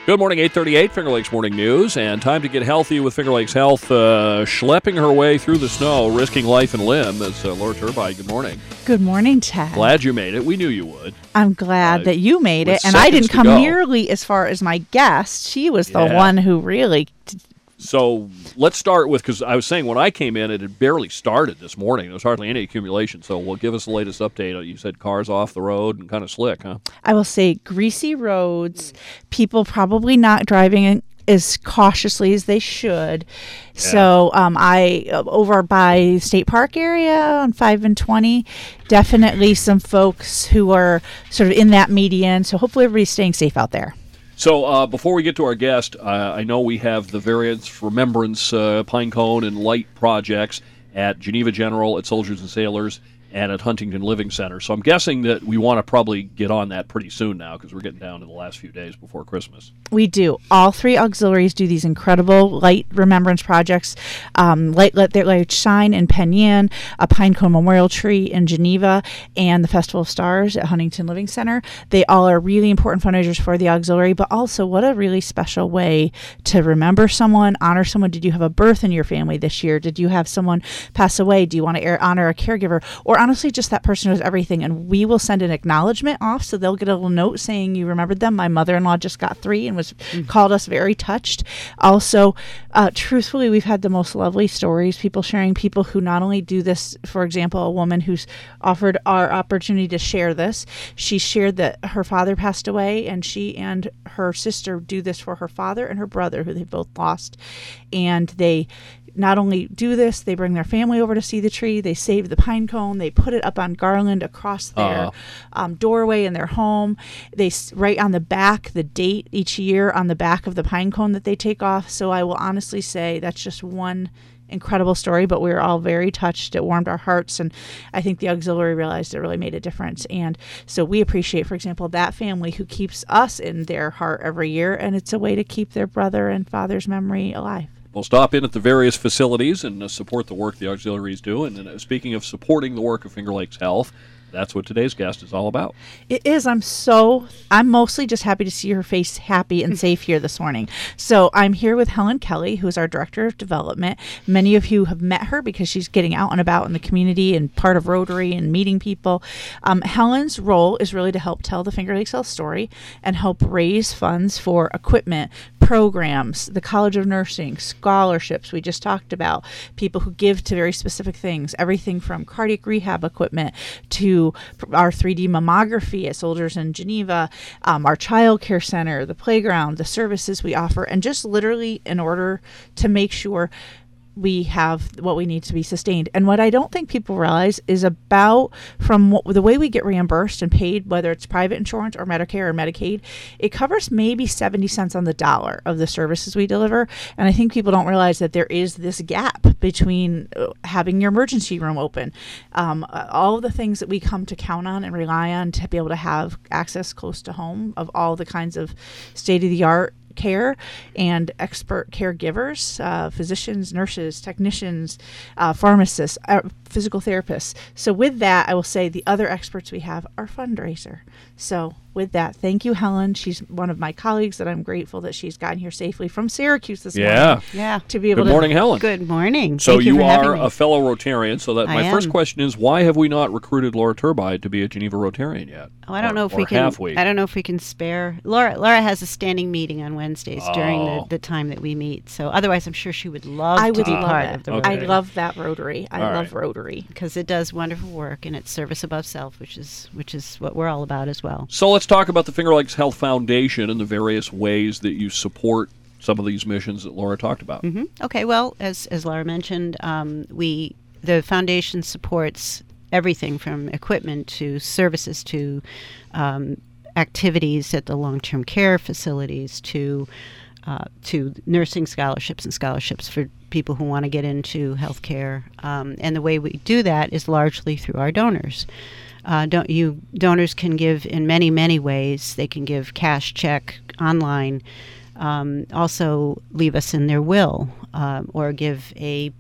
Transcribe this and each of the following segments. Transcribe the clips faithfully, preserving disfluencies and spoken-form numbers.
Good morning, eight thirty-eight, Finger Lakes Morning News, and time to get healthy with Finger Lakes Health, uh, schlepping her way through the snow, risking life and limb. It's uh, Laura Turbide. Good morning. Good morning, Ted. Glad you made it. We knew you would. I'm glad uh, that you made it, and I didn't come nearly as far as my guest. She was the yeah. one who really... T- So let's start with, because I was saying when I came in, it had barely started this morning. There was hardly any accumulation. So we'll give us the latest update. You said cars off the road and kind of slick, huh? I will say greasy roads, people probably not driving as cautiously as they should. Yeah. So um, I, over by State Park area on five and twenty, definitely some folks who are sort of in that median. So hopefully everybody's staying safe out there. So uh, before we get to our guest, uh, I know we have the Variants Remembrance uh, Pine Cone and Light projects at Geneva General, at Soldiers and Sailors, and at Huntington Living Center. So I'm guessing that we want to probably get on that pretty soon now because we're getting down to the last few days before Christmas. We do. All three auxiliaries do these incredible light remembrance projects. Um, light Let Their Light Shine in Penn Yan, a Pine Cone Memorial Tree in Geneva, and the Festival of Stars at Huntington Living Center. They all are really important fundraisers for the auxiliary, but also what a really special way to remember someone, honor someone. Did you have a birth in your family this year? Did you have someone pass away? Do you want to honor a caregiver? Or honestly, just that person knows everything. And we will send an acknowledgement off, so they'll get a little note saying you remembered them. My mother-in-law just got three and was mm-hmm. called us very touched. Also, uh, truthfully, we've had the most lovely stories, people sharing, people who not only do this, for example, a woman who's offered our opportunity to share this. She shared that her father passed away, and she and her sister do this for her father and her brother, who they both lost. And they not only do this, they bring their family over to see the tree. They save the pine cone. They put it up on garland across their uh. um, doorway in their home. They write on the back the date each year on the back of the pine cone that they take off. So I will honestly say that's just one incredible story, but we were all very touched. It warmed our hearts, and I think the auxiliary realized it really made a difference. And so we appreciate, for example, that family who keeps us in their heart every year, and it's a way to keep their brother and father's memory alive. We'll stop in at the various facilities and uh, support the work the auxiliaries do. And uh, speaking of supporting the work of Finger Lakes Health, that's what today's guest is all about. It is. I'm so, I'm mostly just happy to see her face happy and safe here this morning. So I'm here with Helen Kelly, who is our Director of Development. Many of you have met her because she's getting out and about in the community and part of Rotary and meeting people. Um, Helen's role is really to help tell the Finger Lakes Health story and help raise funds for equipment, programs, the College of Nursing, scholarships we just talked about, people who give to very specific things, everything from cardiac rehab equipment to our three D mammography at Soldiers in Geneva, um, our child care center, the playground, the services we offer, and just literally in order to make sure we have what we need to be sustained. And what I don't think people realize is about from what, the way we get reimbursed and paid, whether it's private insurance or Medicare or Medicaid, it covers maybe seventy cents on the dollar of the services we deliver. And I think people don't realize that there is this gap between having your emergency room open, um, all of the things that we come to count on and rely on to be able to have access close to home of all the kinds of state-of-the-art care and expert caregivers, uh, physicians, nurses, technicians, uh, pharmacists, uh, physical therapists. So with that, I will say the other experts we have are fundraiser. So with that, thank you, Helen. She's one of my colleagues that I'm grateful that she's gotten here safely from Syracuse this yeah. morning. Yeah. To be able Good to morning, Helen. Good morning. So Thank you, you for are having me. a fellow Rotarian. So that I my am. first question is, why have we not recruited Laura Turbide to be a Geneva Rotarian yet? Oh, I don't or, know if or we can. Have we? I don't know if we can spare. Laura. Laura has a standing meeting on Wednesdays oh. during the, the time that we meet. So otherwise, I'm sure she would love I to would be love part it. of the Okay. I Rotary. love that Rotary. I All love right. Rotary because it does wonderful work and it's service above self, which is which is what we're all about as well. So let's talk about the Finger Lakes Health Foundation and the various ways that you support some of these missions that Laura talked about. Mm-hmm. Okay, well, as as Laura mentioned, um, we the foundation supports everything from equipment to services to um, activities at the long-term care facilities to uh, to nursing scholarships and scholarships for people who want to get into healthcare. Um, and the way we do that is largely through our donors. Uh, don't you donors can give in many, many ways. They can give cash, check, online, um, also leave us in their will, uh, or give a,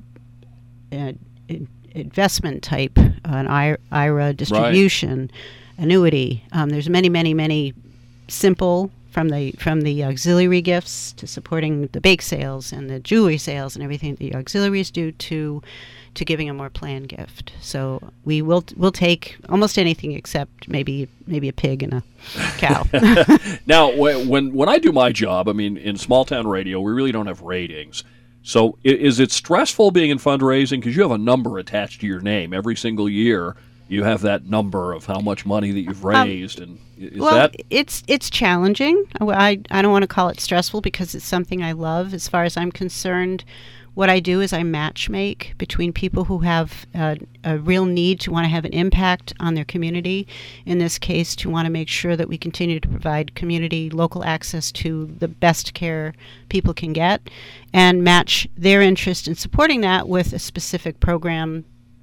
a, a investment type, an I R A distribution, right. annuity. Um, there's many, many, many simple from the from the auxiliary gifts to supporting the bake sales and the jewelry sales and everything the auxiliaries do to to giving a more planned gift. So we will we'll take almost anything except maybe maybe a pig and a cow. Now, when when I do my job, I mean, in small town radio, we really don't have ratings. So is it stressful being in fundraising because you have a number attached to your name every single year? You have that number of how much money that you've raised, um, and is well, that it's it's challenging. I I don't want to call it stressful because it's something I love. As far as I'm concerned, what I do is I match make between people who have uh, a real need to want to have an impact on their community. In this case, to want to make sure that we continue to provide community local access to the best care people can get, and match their interest in supporting that with a specific program,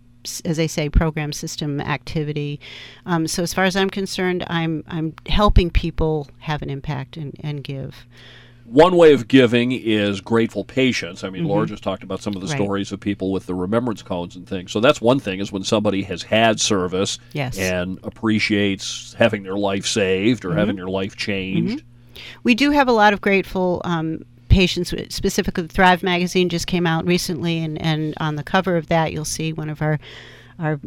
as I say, program system activity. Um, so as far as I'm concerned, I'm I'm helping people have an impact and, and give. One way of giving is grateful patience. I mean, Mm-hmm. Laura just talked about some of the Right. stories of people with the remembrance cones and things. So that's one thing, is when somebody has had service Yes. and appreciates having their life saved or Mm-hmm. having their life changed. We do have a lot of grateful um, patients. Specifically, Thrive magazine just came out recently, and, and on the cover of that, you'll see one of our our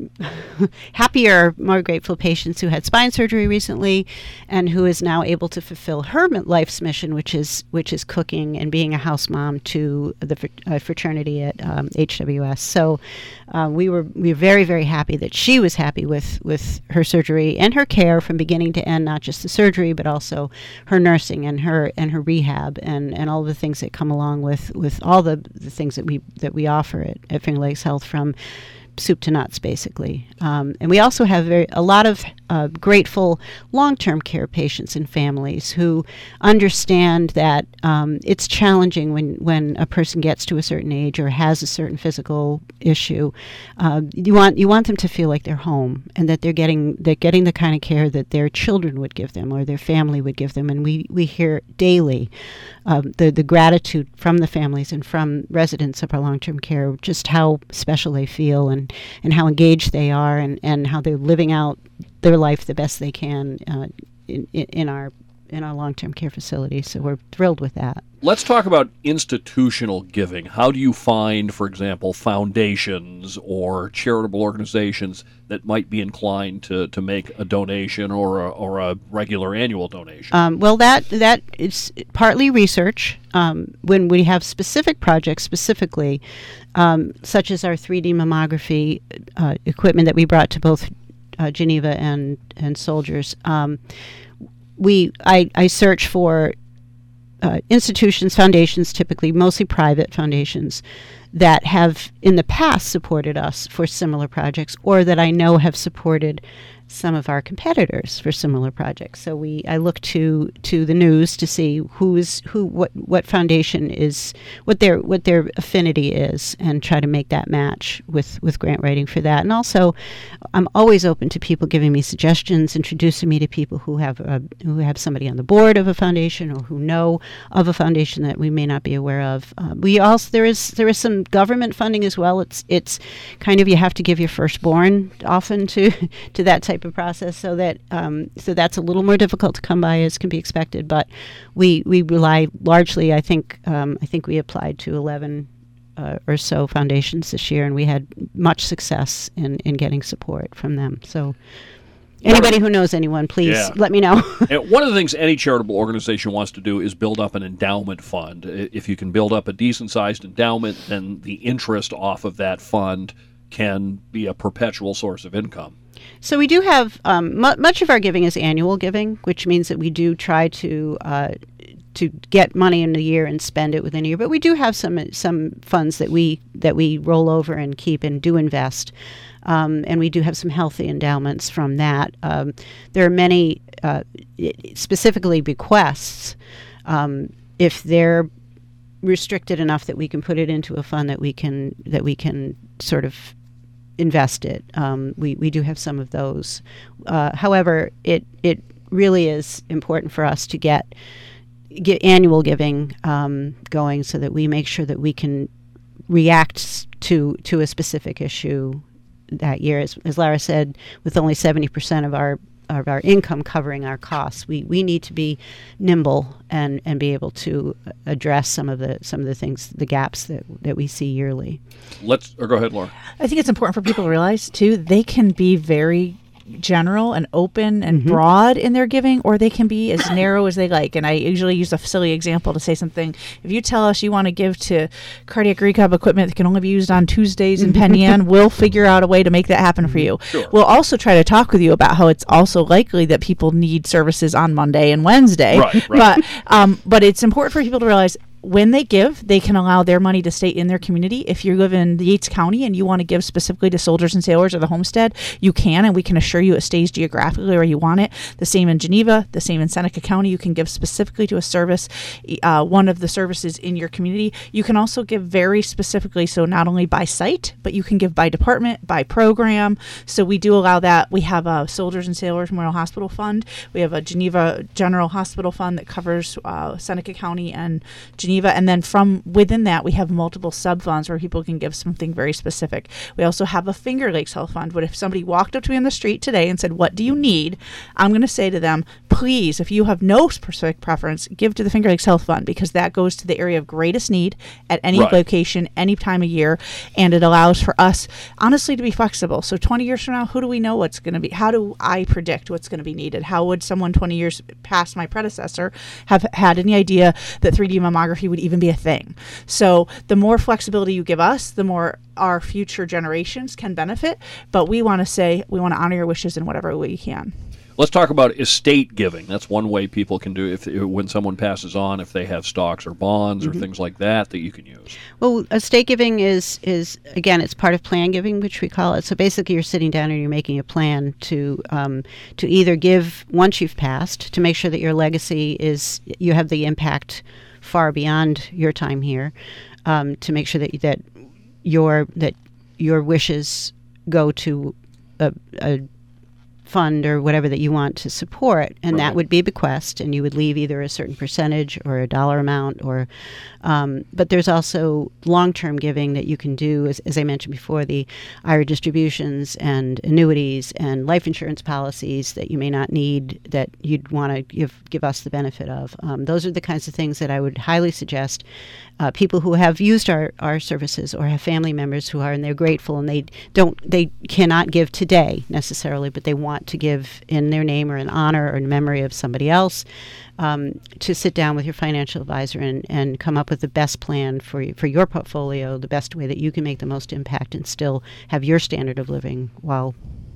happier, more grateful patients who had spine surgery recently, and who is now able to fulfill her life's mission, which is which is cooking and being a house mom to the fr- uh, fraternity at um, H W S. So uh, we were we were very very happy that she was happy with with her surgery and her care from beginning to end, not just the surgery but also her nursing and her and her rehab and, and all the things that come along with, with all the, the things that we that we offer at, at Finger Lakes Health, from soup to nuts, basically. Um, and we also have very, a lot of uh, grateful long-term care patients and families who understand that um, it's challenging when, when a person gets to a certain age or has a certain physical issue. Uh, you want you want them to feel like they're home and that they're getting they're getting the kind of care that their children would give them or their family would give them. And we, we hear daily um, the the gratitude from the families and from residents of our long-term care, just how special they feel and and how engaged they are, and, and how they're living out their life the best they can uh, in, in our in our long-term care facility. So we're thrilled with that. Let's talk about institutional giving. How do you find, for example, foundations or charitable organizations that might be inclined to, to make a donation or a, or a regular annual donation? Um, well, that that is partly research. Um, when we have specific projects, specifically, um, such as our three D mammography uh, equipment that we brought to both uh, Geneva and and Soldiers, um, we I, I search for uh, institutions, foundations, typically mostly private foundations, that have in the past supported us for similar projects, or that I know have supported some of our competitors for similar projects. So we I look to to the news to see who is who what what foundation is what their what their affinity is, and try to make that match with with grant writing for that. And also, I'm always open to people giving me suggestions, introducing me to people who have a, who have somebody on the board of a foundation or who know of a foundation that we may not be aware of. Uh, we also there is there is some government funding as well. It's it's kind of, you have to give your firstborn often to to that type of process, so that um, so that's a little more difficult to come by, as can be expected. But we we rely largely, I think um, I think we applied to eleven uh, or so foundations this year, and we had much success in in getting support from them. So anybody who knows anyone, please Yeah. let me know. And one of the things any charitable organization wants to do is build up an endowment fund. I- If you can build up a decent-sized endowment, then the interest off of that fund can be a perpetual source of income. So we do have um, mu- much of our giving is annual giving, which means that we do try to uh, to get money in a year and spend it within a year. But we do have some some funds that we that we roll over and keep and do invest, um, and we do have some healthy endowments from that. Um, there are many uh, specifically bequests. Um, if they're restricted enough that we can put it into a fund that we can that we can sort of invest it. Um, we we do have some of those. Uh, however, it it really is important for us to get get annual giving um, going, so that we make sure that we can react to to a specific issue that year. As, as Lara said, with only seventy percent of our of our income covering our costs. We we need to be nimble and, and be able to address some of the some of the things, the gaps that, that we see yearly. Let's or go ahead, Laura. I think it's important for people to realize too, they can be very general and open and mm-hmm. broad in their giving, or they can be as narrow as they like. And I usually use a silly example to say something. If you tell us you want to give to cardiac rehab equipment that can only be used on Tuesdays in Penn Yan, we'll figure out a way to make that happen for you. Sure. We'll also try to talk with you about how it's also likely that people need services on Monday and Wednesday. Right, right. But um, but it's important for people to realize when they give, they can allow their money to stay in their community. If you live in Yates County and you want to give specifically to Soldiers and Sailors or the Homestead, you can, and we can assure you it stays geographically where you want it. The same in Geneva, the same in Seneca County. You can give specifically to a service, uh, one of the services in your community. You can also give very specifically, so not only by site, but you can give by department, by program. So we do allow that. We have a Soldiers and Sailors Memorial Hospital Fund. We have a Geneva General Hospital Fund that covers uh, Seneca County and Geneva. And then from within that, we have multiple sub-funds where people can give something very specific. We also have a Finger Lakes Health Fund. But if somebody walked up to me on the street today and said, what do you need? I'm going to say to them, please, if you have no specific preference, give to the Finger Lakes Health Fund, because that goes to the area of greatest need at any right. location, any time of year. And it allows for us, honestly, to be flexible. So twenty years from now, who do we know what's going to be? How do I predict what's going to be needed? How would someone twenty years past my predecessor have had any idea that three D mammography would even be a thing? So the more flexibility you give us, the more our future generations can benefit. But we want to say we want to honor your wishes in whatever way we can. Let's talk about estate giving. That's one way people can do if when someone passes on, if they have stocks or bonds mm-hmm. or things like that that you can use. Well, estate giving is, is, again, it's part of plan giving, which we call it. So basically you're sitting down and you're making a plan to um, to either give once you've passed, to make sure that your legacy is, you have the impact far beyond your time here, um, to make sure that that your that your wishes go to a, a fund or whatever that you want to support, and right. that would be a bequest, and you would leave either a certain percentage or a dollar amount, or um, but there's also long-term giving that you can do, as, as I mentioned before, the I R A distributions and annuities and life insurance policies that you may not need that you'd want to give give us the benefit of. Um, those are the kinds of things that I would highly suggest uh, people who have used our, our services or have family members who are, and they're grateful, and they don't they cannot give today necessarily, but they want to give in their name or in honor or in memory of somebody else, um, to sit down with your financial advisor and, and come up with the best plan for you, for your portfolio, the best way that you can make the most impact and still have your standard of living while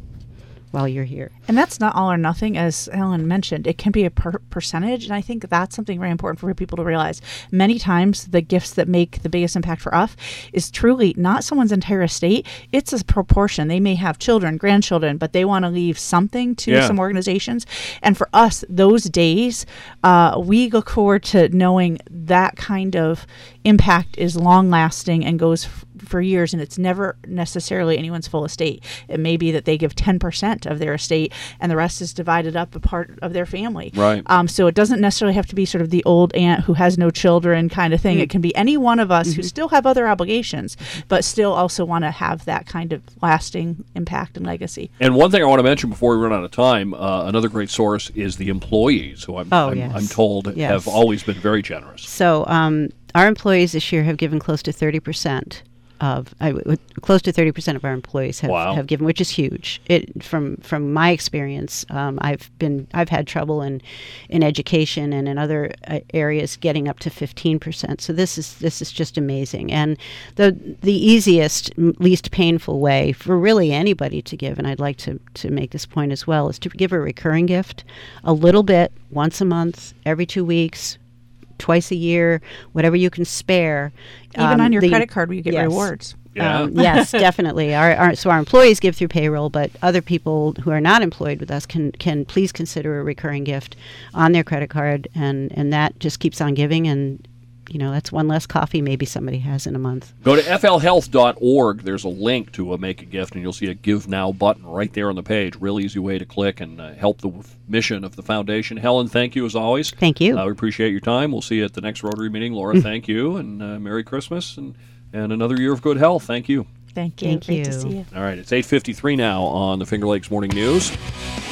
while you're here. And that's not all or nothing, as Helen mentioned. It can be a per- percentage, and I think that's something very important for people to realize. Many times, the gifts that make the biggest impact for us is truly not someone's entire estate. It's a proportion. They may have children, grandchildren, but they want to leave something to yeah. some organizations. And for us, those days, uh, we look forward to knowing that kind of impact is long-lasting and goes f- for years, and it's never necessarily anyone's full estate. It may be that they give ten percent of their estate and the rest is divided up a part of their family. Right. Um, so it doesn't necessarily have to be sort of the old aunt who has no children kind of thing. Mm-hmm. It can be any one of us mm-hmm. who still have other obligations, but still also want to have that kind of lasting impact and legacy. And one thing I want to mention before we run out of time, uh, another great source is the employees, who I'm, oh, I'm, yes. I'm told yes. have always been very generous. So um, our employees this year have given close to thirty percent. Of I, w- close to thirty percent of our employees have, wow. have given, which is huge. It from from my experience, um, I've been I've had trouble in in education and in other uh, areas getting up to fifteen percent. So this is this is just amazing. And the the easiest, m- least painful way for really anybody to give, and I'd like to to make this point as well, is to give a recurring gift, a little bit once a month, every two weeks. Twice a year, whatever you can spare. Even um, on your the, credit card where you get yes. rewards. Yeah. Um, yes, definitely. Our, our, so our employees give through payroll, but other people who are not employed with us can can please consider a recurring gift on their credit card, and, and that just keeps on giving, and you know, that's one less coffee maybe somebody has in a month. Go to f l health dot org. There's a link to a Make a Gift, and you'll see a Give Now button right there on the page. Real easy way to click and uh, help the w- mission of the foundation. Helen, thank you as always. Thank you. Uh, we appreciate your time. We'll see you at the next Rotary meeting. Laura, thank you, and uh, Merry Christmas, and, and another year of good health. Thank you. Thank you. Thank Great you. to see you. All right, it's eight fifty-three now on the Finger Lakes Morning News.